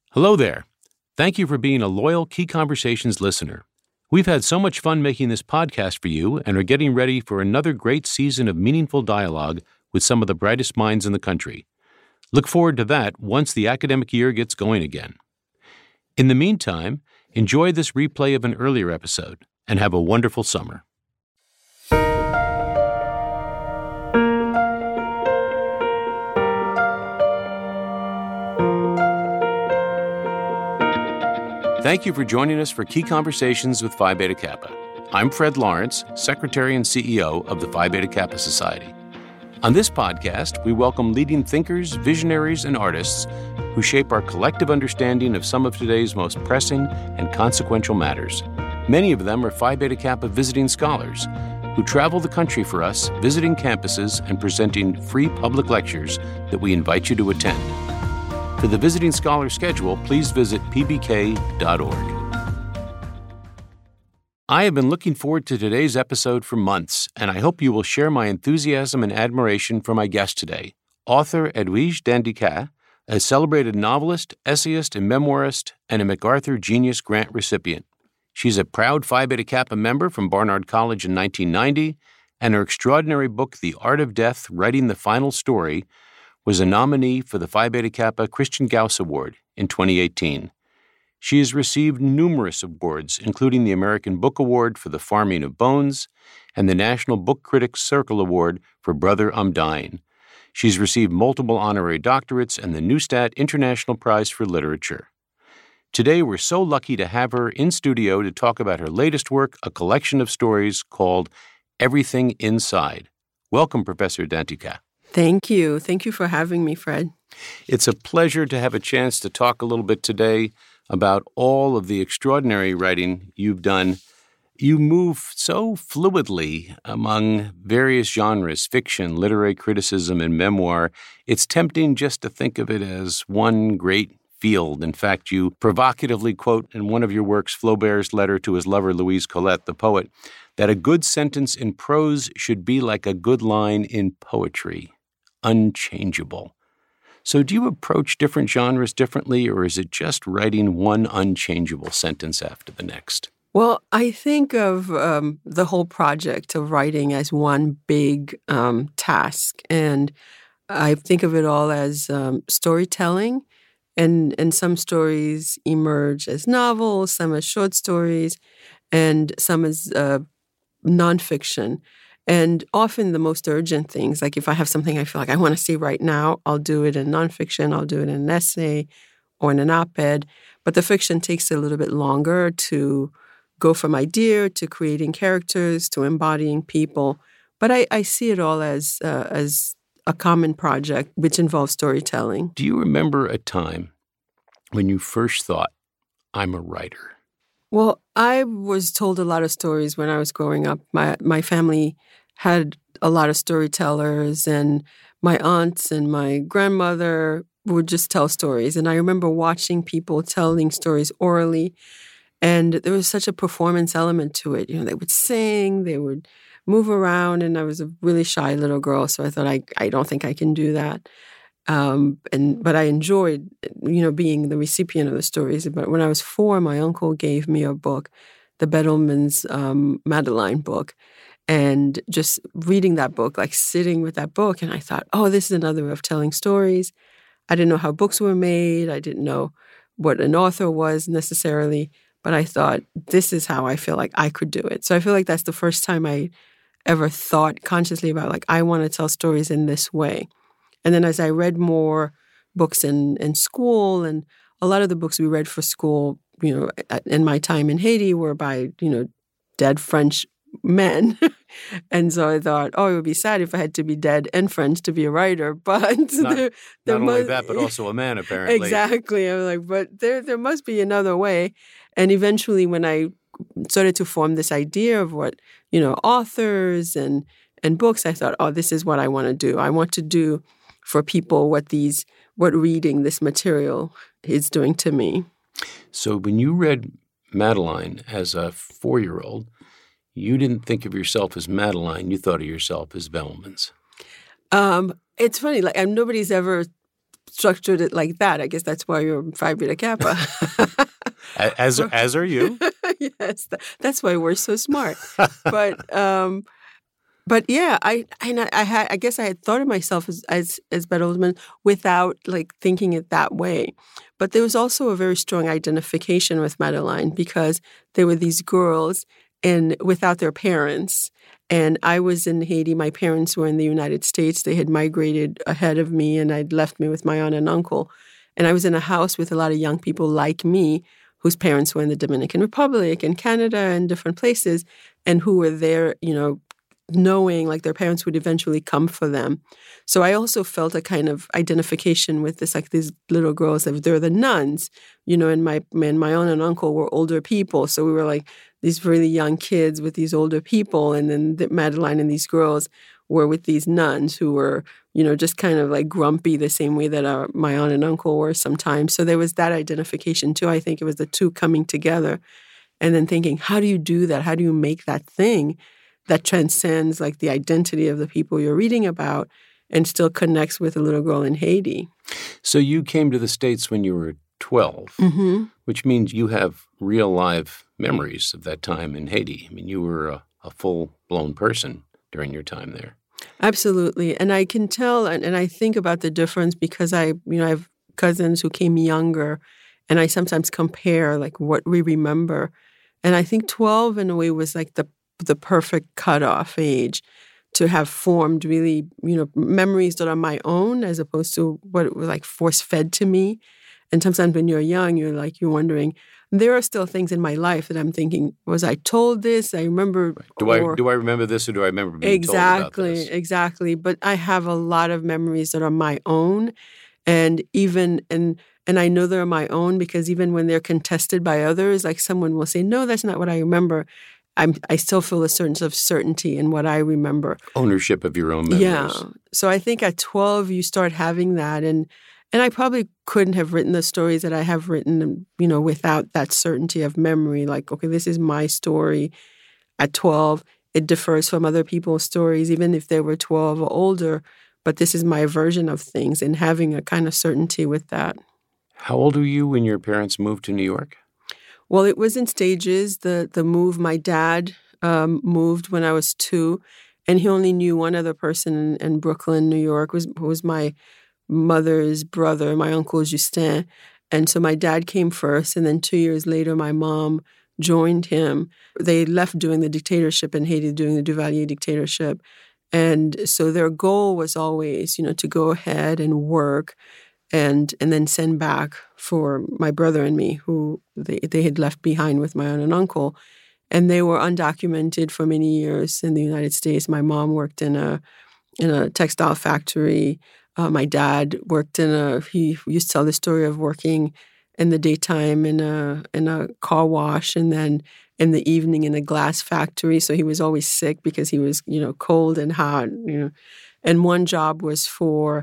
Hello there. Thank you for being a loyal Key Conversations listener. We've had so much fun making this podcast for you and are getting ready for another great season of meaningful dialogue with some of the brightest minds in the country. Look forward to that once the academic year gets going again. In the meantime, enjoy this replay of an earlier episode and have a wonderful summer. Thank you for joining us for Key Conversations with Phi Beta Kappa. I'm Fred Lawrence, Secretary and CEO of the Phi Beta Kappa Society. On this podcast, we welcome leading thinkers, visionaries, and artists who shape our collective understanding of some of today's most pressing and consequential matters. Many of them are Phi Beta Kappa visiting scholars who travel the country for us, visiting campuses and presenting free public lectures that we invite you to attend. For the Visiting Scholar schedule, please visit pbk.org. I have been looking forward to today's episode for months, and I hope you will share my enthusiasm and admiration for my guest today, author Edwige Danticat, a celebrated novelist, essayist, and memoirist, and a MacArthur Genius Grant recipient. She's a proud Phi Beta Kappa member from Barnard College in 1990, and her extraordinary book, The Art of Death, Writing the Final Story, was a nominee for the Phi Beta Kappa Christian Gauss Award in 2018. She has received numerous awards, including the American Book Award for The Farming of Bones and the National Book Critics Circle Award for Brother, I'm Dying. She's received multiple honorary doctorates and the Neustadt International Prize for Literature. Today, we're so lucky to have her in studio to talk about her latest work, a collection of stories called Everything Inside. Welcome, Professor Danticat. Thank you. Thank you for having me, Fred. It's a pleasure to have a chance to talk a little bit today about all of the extraordinary writing you've done. You move so fluidly among various genres, fiction, literary criticism, and memoir. It's tempting just to think of it as one great field. In fact, you provocatively quote in one of your works Flaubert's letter to his lover Louise Colette, the poet, that a good sentence in prose should be like a good line in poetry. Unchangeable. So do you approach different genres differently, or is it just writing one unchangeable sentence after the next? Well, I think of the whole project of writing as one big task, and I think of it all as storytelling, and some stories emerge as novels, some as short stories, and some as nonfiction. And often the most urgent things, like if I have something I feel like I want to see right now, I'll do it in nonfiction, I'll do it in an essay or in an op-ed. But the fiction takes a little bit longer to go from idea to creating characters to embodying people. But I see it all as a common project which involves storytelling. Do you remember a time when you first thought, I'm a writer? Well, I was told a lot of stories when I was growing up. My family had a lot of storytellers, and my aunts and my grandmother would just tell stories. And I remember watching people telling stories orally, and there was such a performance element to it. You know, they would sing, they would move around, and I was a really shy little girl, so I thought, I don't think I can do that. But I enjoyed, being the recipient of the stories. But when I was 4, my uncle gave me a book, the Bettelmans' Madeline book, and just reading that book, like sitting with that book, and I thought, oh, this is another way of telling stories. I didn't know how books were made. I didn't know what an author was necessarily, but I thought, this is how I feel like I could do it. So I feel like that's the first time I ever thought consciously about, like, I want to tell stories in this way. And then as I read more books in school, and a lot of the books we read for school, in my time in Haiti were by, dead French men. And so I thought, it would be sad if I had to be dead and French to be a writer. But not only that, but also a man, apparently. Exactly. I was like, but there must be another way. And eventually when I started to form this idea of what, authors and books, I thought, this is what I want to do. I want to do for people what reading this material is doing to me. So when you read Madeline as a 4-year-old, you didn't think of yourself as Madeline. You thought of yourself as Bettelmans. It's funny. Like nobody's ever structured it like that. I guess that's why you're Phi Beta Kappa. As are you. Yes, that's why we're so smart. But yeah, I guess I had thought of myself as Bertelsmann without like thinking it that way. But there was also a very strong identification with Madeline because there were these girls without their parents. And I was in Haiti. My parents were in the United States. They had migrated ahead of me, and I'd left me with my aunt and uncle. And I was in a house with a lot of young people like me whose parents were in the Dominican Republic and Canada and different places, and who were there, knowing like their parents would eventually come for them. So I also felt a kind of identification with this, like these little girls. They're the nuns, and my aunt and uncle were older people. So we were like these really young kids with these older people. And then Madeline and these girls were with these nuns who were, just kind of like grumpy the same way that my aunt and uncle were sometimes. So there was that identification too. I think it was the two coming together and then thinking, how do you do that? How do you make that thing that transcends like the identity of the people you're reading about and still connects with a little girl in Haiti? So you came to the States when you were 12, which means you have real live memories of that time in Haiti. I mean, you were a full-blown person during your time there. Absolutely. And I can tell and I think about the difference because I have cousins who came younger, and I sometimes compare like what we remember. And I think 12 in a way was like the perfect cutoff age to have formed really, memories that are my own as opposed to what was like force-fed to me. And sometimes when you're young, you're wondering, there are still things in my life that I'm thinking, was I told this? I remember. Right. Do I remember this or do I remember being told about this? Exactly. But I have a lot of memories that are my own. And I know they're my own because even when they're contested by others, like someone will say, no, that's not what I remember. I still feel a sense of certainty in what I remember. Ownership of your own memories. Yeah. So I think at 12, you start having that. And I probably couldn't have written the stories that I have written, without that certainty of memory. Like, okay, this is my story at 12. It differs from other people's stories, even if they were 12 or older. But this is my version of things and having a kind of certainty with that. How old were you when your parents moved to New York? Well, it was in stages. The move, my dad moved when I was 2, and he only knew one other person in Brooklyn, New York, who was my mother's brother, my uncle Justin. And so my dad came first, and then 2 years later, my mom joined him. They left during the dictatorship in Haiti, during the Duvalier dictatorship. And so their goal was always, to go ahead and work and then send back for my brother and me, who they had left behind with my aunt and uncle. And they were undocumented for many years in the United States. My mom worked in a textile factory. My dad worked he used to tell the story of working in the daytime in a car wash and then in the evening in a glass factory. So he was always sick because he was, cold and hot, And one job was for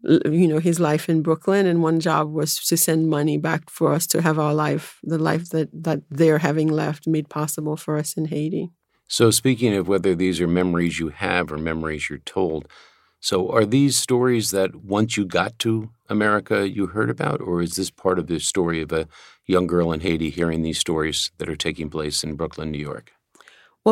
his life in Brooklyn, and one job was to send money back for us to have our life, the life that they're having left, made possible for us in Haiti. So speaking of whether these are memories you have or memories you're told, so are these stories that once you got to America you heard about, or is this part of the story of a young girl in Haiti hearing these stories that are taking place in Brooklyn, New York? Well,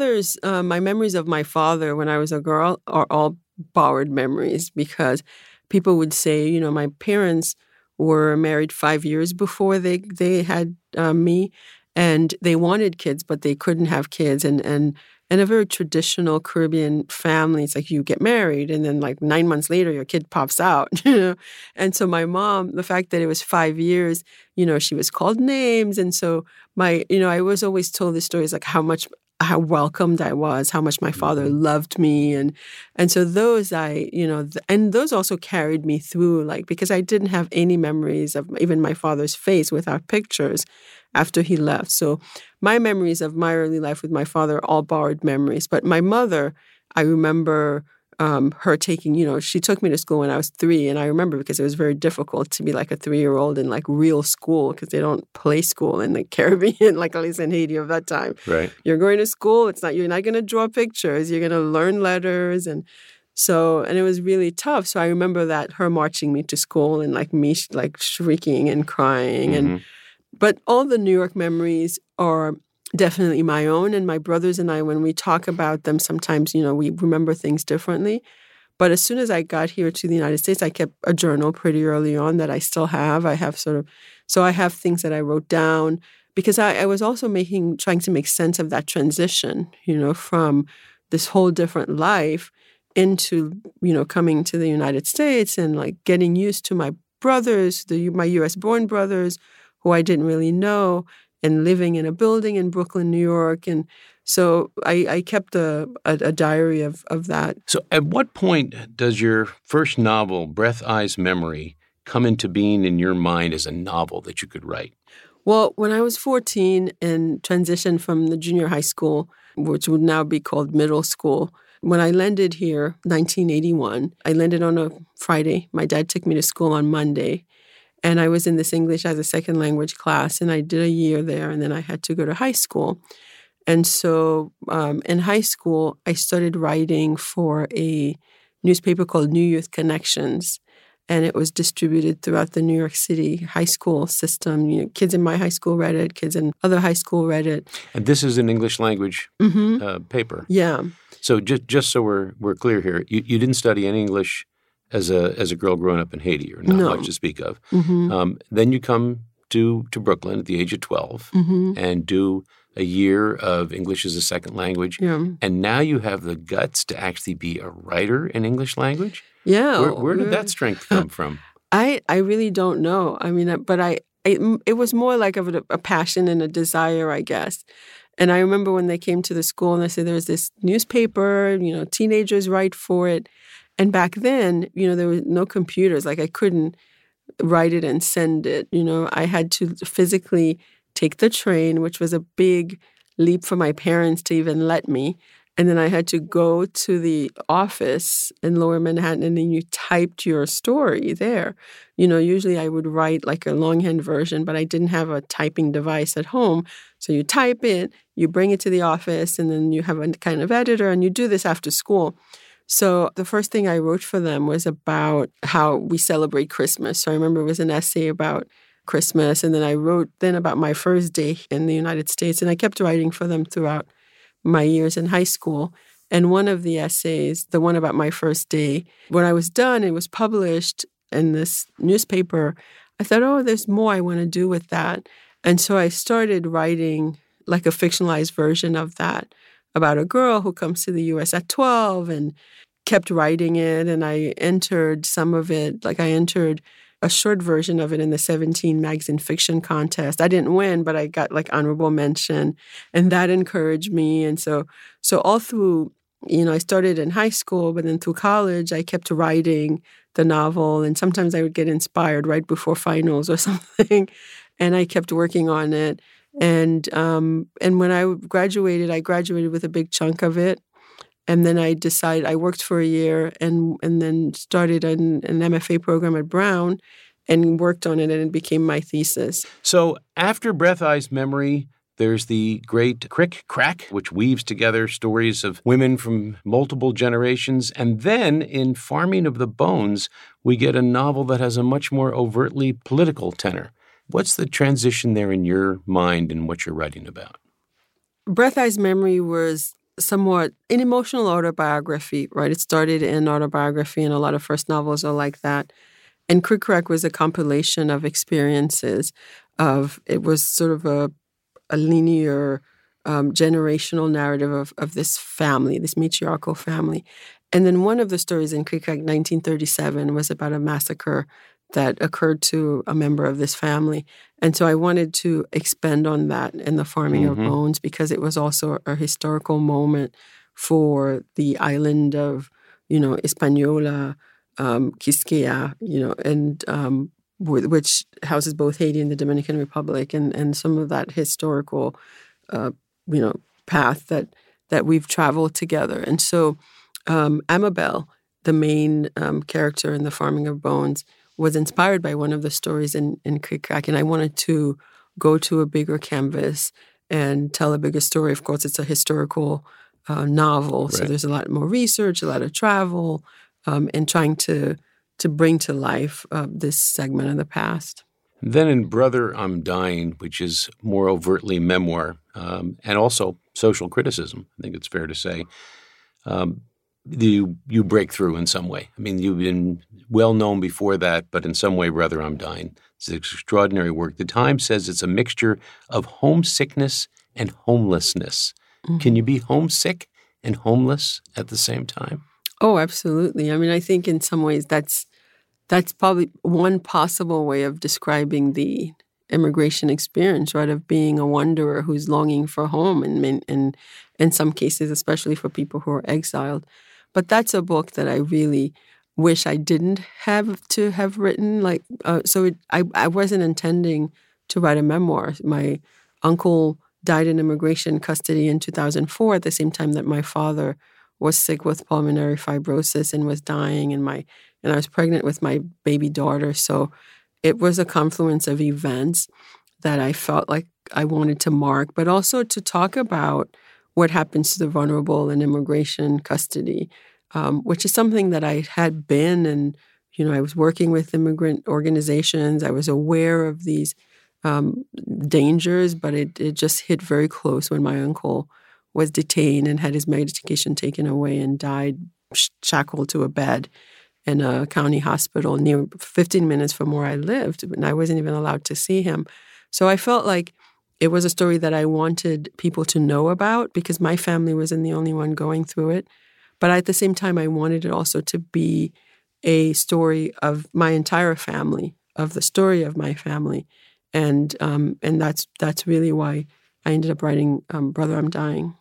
my memories of my father when I was a girl are all borrowed memories because people would say, my parents were married 5 years before they had me, and they wanted kids, but they couldn't have kids. And in a very traditional Caribbean family, it's like you get married, and then like 9 months later, your kid pops out. And so my mom, the fact that it was 5 years, she was called names, and so I was always told the stories like how welcomed I was, how much my father loved me. And so those and those also carried me through, like, because I didn't have any memories of even my father's face without pictures after he left. So my memories of my early life with my father are all borrowed memories. But my mother, I remember her taking, she took me to school when I was 3. And I remember because it was very difficult to be like a 3-year-old in like real school because they don't play school in the Caribbean, like at least in Haiti of that time. Right. You're going to school. You're not going to draw pictures. You're going to learn letters. And So, and it was really tough. So I remember that her marching me to school and like me like shrieking and crying. But all the New York memories are definitely my own. And my brothers and I, when we talk about them, sometimes, we remember things differently. But as soon as I got here to the United States, I kept a journal pretty early on that I still have. I have so I have things that I wrote down because I was also trying to make sense of that transition, from this whole different life into, coming to the United States and like getting used to my brothers, my U.S. born brothers who I didn't really know, and living in a building in Brooklyn, New York. And so I kept a diary of that. So at what point does your first novel, Breath, Eyes, Memory, come into being in your mind as a novel that you could write? Well, when I was 14 and transitioned from the junior high school, which would now be called middle school, when I landed here, 1981, I landed on a Friday. My dad took me to school on Monday. And I was in this English as a second language class, and I did a year there, and then I had to go to high school. And so in high school, I started writing for a newspaper called New Youth Connections, and it was distributed throughout the New York City high school system. Kids in my high school read it, kids in other high school read it. And this is an English language paper. Yeah. So just so we're clear here, you didn't study any English as a girl growing up in Haiti, or not much to speak of. Then you come to Brooklyn at the age of 12 and do a year of English as a second language. Yeah. And now you have the guts to actually be a writer in English language? Yeah. Where did that strength come from? I really don't know. I mean, but it was more like of a passion and a desire, I guess. And I remember when they came to the school and they said there's this newspaper, teenagers write for it. And back then, there were no computers. Like I couldn't write it and send it. I had to physically take the train, which was a big leap for my parents to even let me. And then I had to go to the office in Lower Manhattan, and then you typed your story there. Usually I would write like a longhand version, but I didn't have a typing device at home. So you type it, you bring it to the office, and then you have a kind of editor, and you do this after school. So the first thing I wrote for them was about how we celebrate Christmas. So I remember it was an essay about Christmas, and then I wrote about my first day in the United States, and I kept writing for them throughout my years in high school. And one of the essays, the one about my first day, when I was done, it was published in this newspaper. I thought, there's more I want to do with that. And so I started writing like a fictionalized version of that about a girl who comes to the U.S. at 12 and kept writing it. And I entered some of it, like I entered a short version of it in the 17 Magazine Fiction Contest. I didn't win, but I got like honorable mention, and that encouraged me. And so all through, I started in high school, but then through college, I kept writing the novel, and sometimes I would get inspired right before finals or something, and I kept working on it. And when I graduated with a big chunk of it. And then I decided I worked for a year and then started an MFA program at Brown and worked on it, and it became my thesis. So after Breath, Eyes, Memory, there's the great Crick Crack, which weaves together stories of women from multiple generations. And then in Farming of the Bones, we get a novel that has a much more overtly political tenor. What's the transition there in your mind and what you're writing about? Breath, Eyes, Memory was somewhat an emotional autobiography, right? It started in autobiography, and a lot of first novels are like that. And Crick Crack was a compilation of experiences it was sort of a linear generational narrative of this family, this matriarchal family. And then one of the stories in Crick Crack 1937 was about a massacre that occurred to a member of this family. And so I wanted to expand on that in the Farming of Bones because it was also a historical moment for the island of, Hispaniola, Quisqueya, and which houses both Haiti and the Dominican Republic, and some of that historical, path that we've traveled together. And so Amabel, the main character in the Farming of Bones, was inspired by one of the stories in Crick Crack, and I wanted to go to a bigger canvas and tell a bigger story. Of course, it's a historical novel. So Right. there's a lot more research, a lot of travel, and trying to bring to life this segment of the past. Then in Brother, I'm Dying, which is more overtly memoir and also social criticism, I think it's fair to say, you break through in some way. I mean, you've been well known before that, but in some way, Brother, I'm Dying. It's extraordinary work. The Times says it's a mixture of homesickness and homelessness. Mm-hmm. Can you be homesick and homeless at the same time? Oh, absolutely. I mean, I think in some ways that's probably one possible way of describing the immigration experience, right? Of being a wanderer who's longing for home, and in some cases, especially for people who are exiled. But that's a book that I really wish I didn't have to have written. I wasn't intending to write a memoir. My uncle died in immigration custody in 2004 at the same time that my father was sick with pulmonary fibrosis and was dying, and I was pregnant with my baby daughter. So it was a confluence of events that I felt like I wanted to mark, but also to talk about what happens to the vulnerable in immigration custody, which is something that I had been, and I was working with immigrant organizations. I was aware of these dangers, but it just hit very close when my uncle was detained and had his medication taken away and died shackled to a bed in a county hospital near 15 minutes from where I lived, and I wasn't even allowed to see him. So I felt like it was a story that I wanted people to know about because my family wasn't the only one going through it. But at the same time, I wanted it also to be a story of my entire family, of the story of my family. And that's really why I ended up writing Brother, I'm Dying.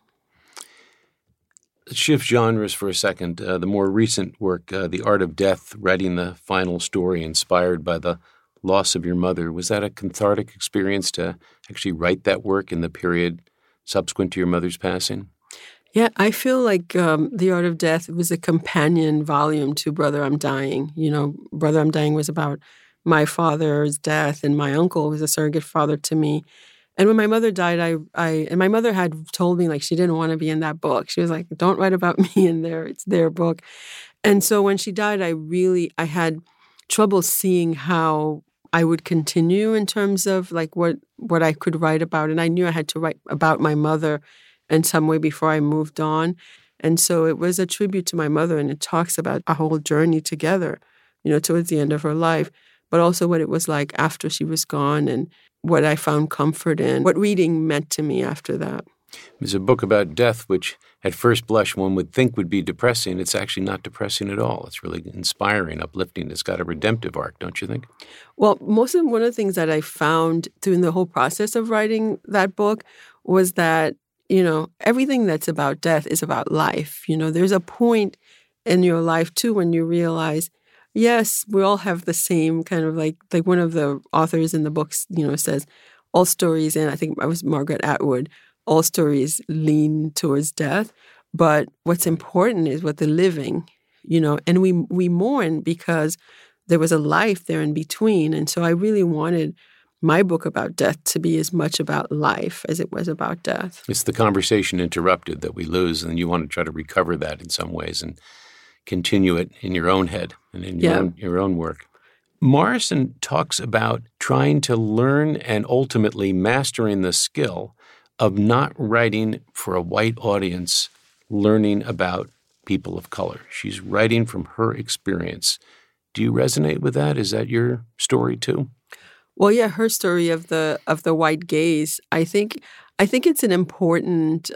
Let's shift genres for a second. The more recent work, The Art of Death, writing the final story inspired by the loss of your mother. Was that a cathartic experience to actually write that work in the period subsequent to your mother's passing? Yeah, I feel like The Art of Death was a companion volume to Brother, I'm Dying. Brother, I'm Dying was about my father's death, and my uncle was a surrogate father to me. And when my mother died, and my mother had told me like she didn't want to be in that book. She was like, "Don't write about me in there. It's their book." And so when she died, I had trouble seeing how I would continue in terms of like what I could write about. And I knew I had to write about my mother in some way before I moved on. And so it was a tribute to my mother, and it talks about a whole journey together, towards the end of her life, but also what it was like after she was gone and what I found comfort in, what reading meant to me after that. It's a book about death, which at first blush one would think would be depressing. It's actually not depressing at all. It's really inspiring, uplifting. It's got a redemptive arc, don't you think? Well, one of the things that I found during the whole process of writing that book was that, everything that's about death is about life. There's a point in your life, too, when you realize, yes, we all have the same kind of like one of the authors in the books, says all stories, and I think I was Margaret Atwood, all stories lean towards death. But what's important is what they're living, and we mourn because there was a life there in between. And so I really wanted my book about death to be as much about life as it was about death. It's the conversation interrupted that we lose, and you want to try to recover that in some ways and continue it in your own head and in your own work. Morrison talks about trying to learn and ultimately mastering the skill of not writing for a white audience, learning about people of color. She's writing from her experience. Do you resonate with that? Is that your story too? Well, yeah, her story of the white gaze, I think it's an important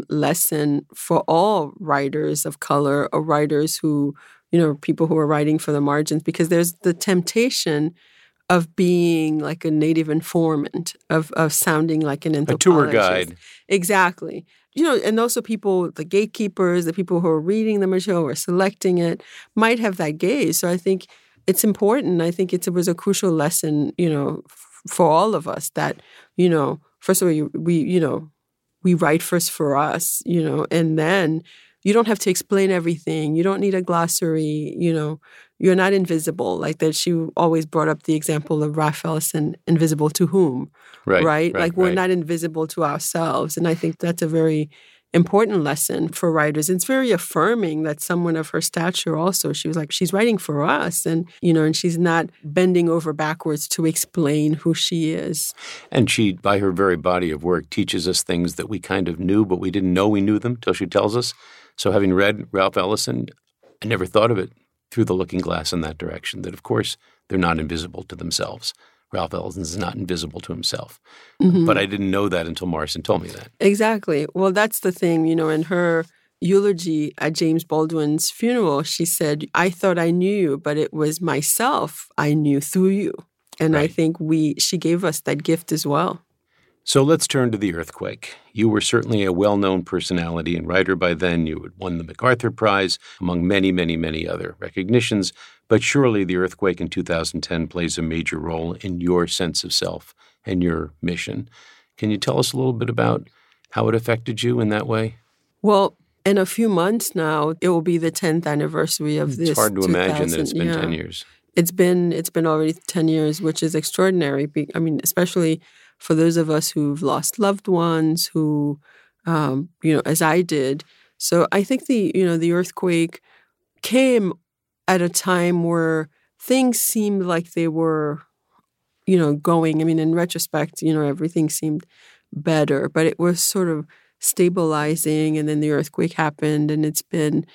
lesson for all writers of color or writers who, people who are writing for the margins, because there's the temptation of being like a native informant, of sounding like an anthropologist. A tour guide. Exactly. And also people, the gatekeepers, the people who are reading the material or selecting it, might have that gaze. So I think it's important. I think it was a crucial lesson, for all of us that, first of all, we write first for us, and then you don't have to explain everything. You don't need a glossary, you're not invisible. Like that, she always brought up the example of Ralph Ellison, invisible to whom, right? Like we're not invisible to ourselves. And I think that's a very important lesson for writers. It's very affirming that someone of her stature also, she was like, she's writing for us. And, and she's not bending over backwards to explain who she is. And she, by her very body of work, teaches us things that we kind of knew, but we didn't know we knew them till she tells us. So having read Ralph Ellison, I never thought of it through the looking glass in that direction, that of course they're not invisible to themselves. Ralph Ellison is not invisible to himself. Mm-hmm. But I didn't know that until Morrison told me that. Exactly. Well, that's the thing. In her eulogy at James Baldwin's funeral, she said, I thought I knew you, but it was myself I knew through you. And right. I think she gave us that gift as well. So let's turn to the earthquake. You were certainly a well-known personality and writer by then. You had won the MacArthur Prize, among many, many, many other recognitions. But surely the earthquake in 2010 plays a major role in your sense of self and your mission. Can you tell us a little bit about how it affected you in that way? Well, in a few months now, it will be the 10th anniversary of this. It's hard to imagine that it's been 10 years. It's been already 10 years, which is extraordinary. I mean, especially for those of us who've lost loved ones, who, as I did. So I think the earthquake came at a time where things seemed like they were, going. I mean, in retrospect, everything seemed better, but it was sort of stabilizing. And then the earthquake happened, and it's been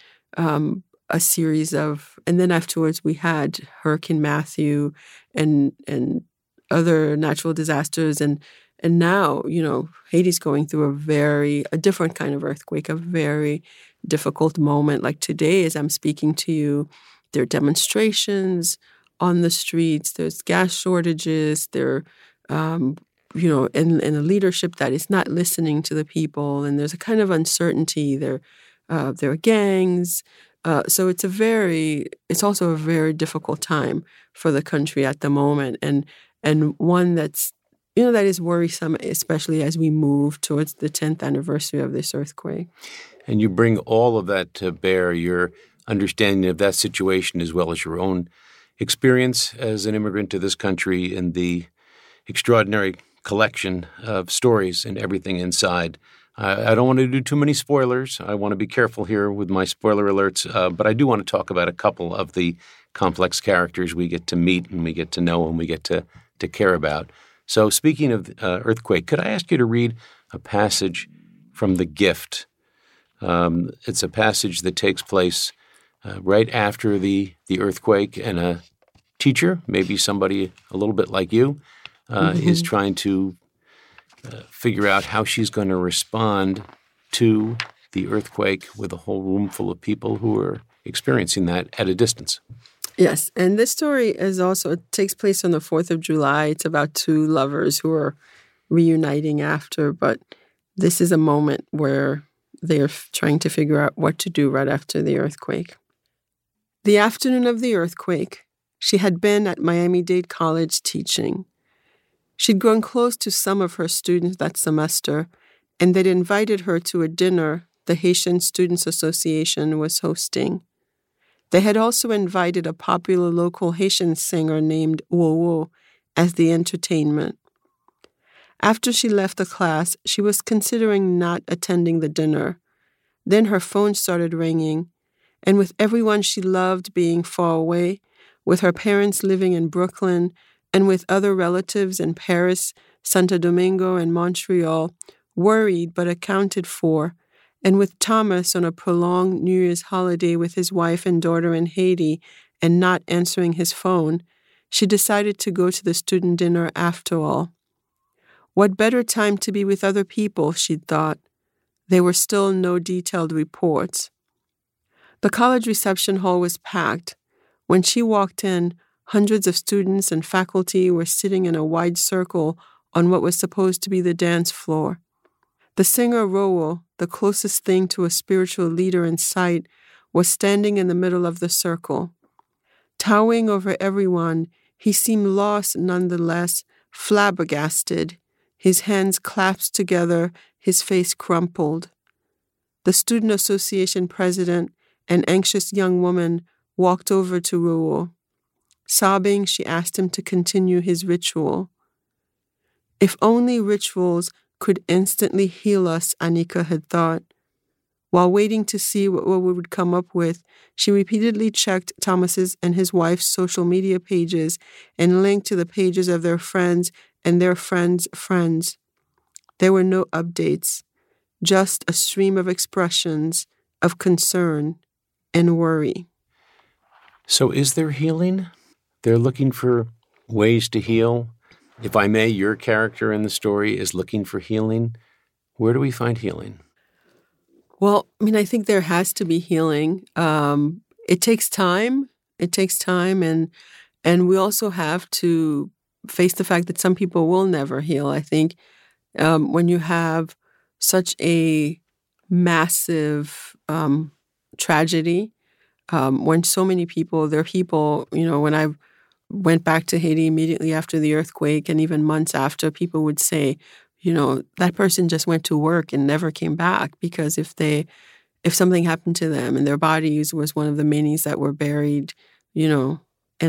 a series of, and then afterwards we had Hurricane Matthew and other natural disasters, and now Haiti's going through a different kind of earthquake, a very difficult moment. Like today, as I'm speaking to you, there are demonstrations on the streets. There's gas shortages. There, and a leadership that is not listening to the people, and there's a kind of uncertainty. There are gangs. So it's also a very difficult time for the country at the moment, and one that's, that is worrisome, especially as we move towards the 10th anniversary of this earthquake. And you bring all of that to bear, your understanding of that situation as well as your own experience as an immigrant to this country and the extraordinary collection of stories and everything inside. I don't want to do too many spoilers. I want to be careful here with my spoiler alerts, but I do want to talk about a couple of the complex characters we get to meet and we get to know and we get to care about. So speaking of earthquake, could I ask you to read a passage from The Gift? It's a passage that takes place right after the earthquake, and a teacher, maybe somebody a little bit like you, is trying to figure out how she's going to respond to the earthquake with a whole room full of people who are experiencing that at a distance. Yes, and this story it takes place on the 4th of July. It's about two lovers who are reuniting after, but this is a moment where they are trying to figure out what to do right after the earthquake. The afternoon of the earthquake, she had been at Miami-Dade College teaching. She'd grown close to some of her students that semester, and they'd invited her to a dinner the Haitian Students Association was hosting. They had also invited a popular local Haitian singer named Wowo as the entertainment. After she left the class, she was considering not attending the dinner. Then her phone started ringing, and with everyone she loved being far away, with her parents living in Brooklyn, and with other relatives in Paris, Santo Domingo, and Montreal, worried but accounted for, and with Thomas on a prolonged New Year's holiday with his wife and daughter in Haiti and not answering his phone, she decided to go to the student dinner after all. What better time to be with other people, she'd thought. There were still no detailed reports. The college reception hall was packed. When she walked in, hundreds of students and faculty were sitting in a wide circle on what was supposed to be the dance floor. The singer Rowo, the closest thing to a spiritual leader in sight, was standing in the middle of the circle. Towering over everyone, he seemed lost nonetheless, flabbergasted, his hands clasped together, his face crumpled. The Student Association president, an anxious young woman, walked over to Rowo. Sobbing, she asked him to continue his ritual. If only rituals could instantly heal us, Anika had thought. While waiting to see what we would come up with, she repeatedly checked Thomas's and his wife's social media pages and linked to the pages of their friends and their friends' friends. There were no updates, just a stream of expressions of concern and worry. So is there healing? They're looking for ways to heal. If I may, your character in the story is looking for healing. Where do we find healing? Well, I think there has to be healing. It takes time. And we also have to face the fact that some people will never heal. I think when you have such a massive tragedy, when so many people, when I went back to Haiti immediately after the earthquake and even months after, people would say, that person just went to work and never came back, because if something happened to them and their bodies was one of the minis that were buried, in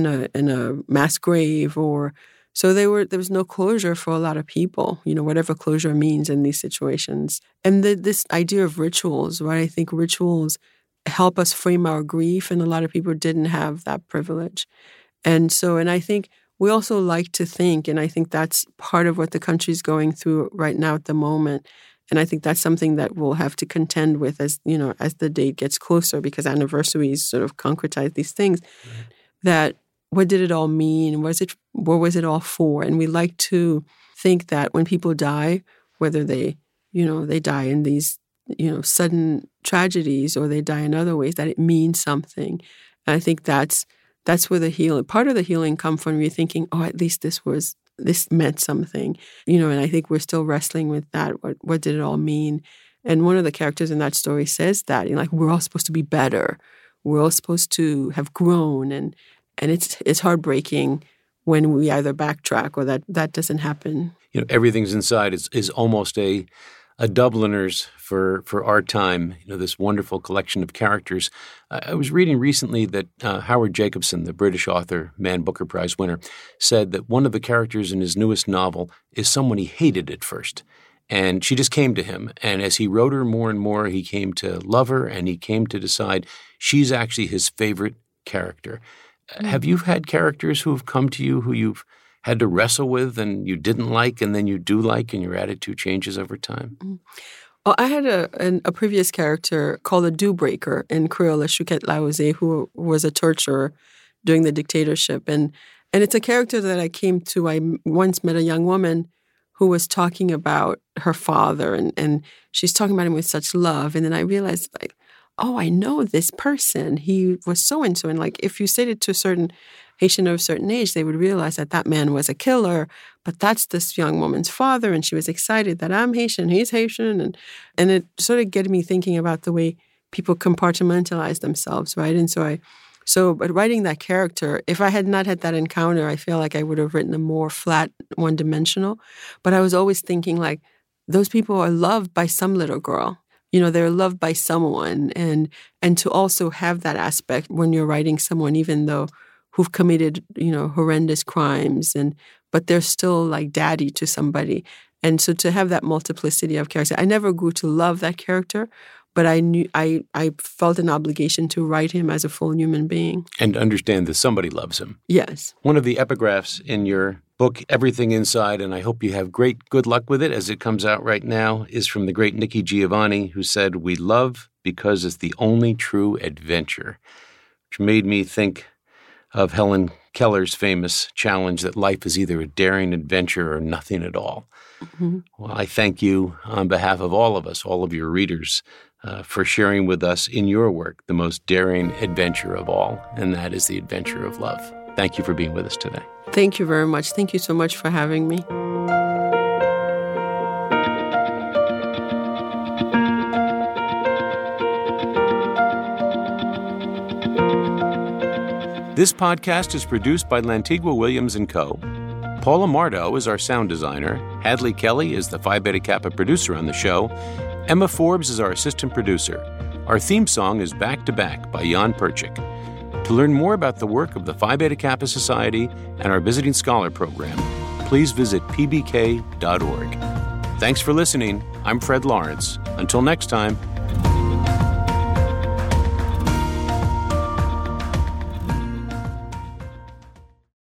a mass grave, or so there was no closure for a lot of people, whatever closure means in these situations. And this idea of rituals, right? I think rituals help us frame our grief, and a lot of people didn't have that privilege. And I think we also like to think, and I think that's part of what the country's going through right now at the moment. And I think that's something that we'll have to contend with as the date gets closer, because anniversaries sort of concretize these things. Right. That what did it all mean? What was it all for? And we like to think that when people die, whether they die in these, sudden tragedies, or they die in other ways, that it means something. And I think that's where part of the healing comes from. You're thinking, at least this meant something, and I think we're still wrestling with that. What did it all mean? And one of the characters in that story says that, we're all supposed to be better. We're all supposed to have grown. And it's heartbreaking when we either backtrack or that doesn't happen. Everything's Inside is almost a Dubliners for our time, this wonderful collection of characters. I was reading recently that Howard Jacobson, the British author, Man Booker Prize winner, said that one of the characters in his newest novel is someone he hated at first. And she just came to him. And as he wrote her more and more, he came to love her, and he came to decide she's actually his favorite character. Mm-hmm. Have you had characters who have come to you who you've had to wrestle with and you didn't like and then you do like, and your attitude changes over time? Mm-hmm. Well, I had a previous character called a do-breaker in Creole, Chouquette Laouzé, who was a torturer during the dictatorship. And it's a character that I came to. I once met a young woman who was talking about her father, and she's talking about him with such love. And then I realized, I know this person. He was so-and-so. And if you said it to a certain Haitian of a certain age, they would realize that man was a killer, but that's this young woman's father, and she was excited that I'm Haitian, he's Haitian, and it sort of get me thinking about the way people compartmentalize themselves, right? And but writing that character, if I had not had that encounter, I feel like I would have written a more flat, one-dimensional. But I was always thinking those people are loved by some little girl. They're loved by someone, and to also have that aspect when you're writing someone, even though who've committed, horrendous crimes, but they're still like daddy to somebody. And so to have that multiplicity of characters, I never grew to love that character, but I knew I felt an obligation to write him as a full human being. And understand that somebody loves him. Yes. One of the epigraphs in your book, Everything Inside, and I hope you have good luck with it as it comes out right now, is from the great Nikki Giovanni, who said, "We love because it's the only true adventure," which made me think of Helen Keller's famous challenge that life is either a daring adventure or nothing at all. Mm-hmm. Well, I thank you on behalf of all of us, all of your readers, for sharing with us in your work the most daring adventure of all, and that is the adventure of love. Thank you for being with us today. Thank you very much. Thank you so much for having me. This podcast is produced by Lantigua Williams & Co. Paula Mardo is our sound designer. Hadley Kelly is the Phi Beta Kappa producer on the show. Emma Forbes is our assistant producer. Our theme song is Back to Back by Jan Perchik. To learn more about the work of the Phi Beta Kappa Society and our Visiting Scholar program, please visit pbk.org. Thanks for listening. I'm Fred Lawrence. Until next time,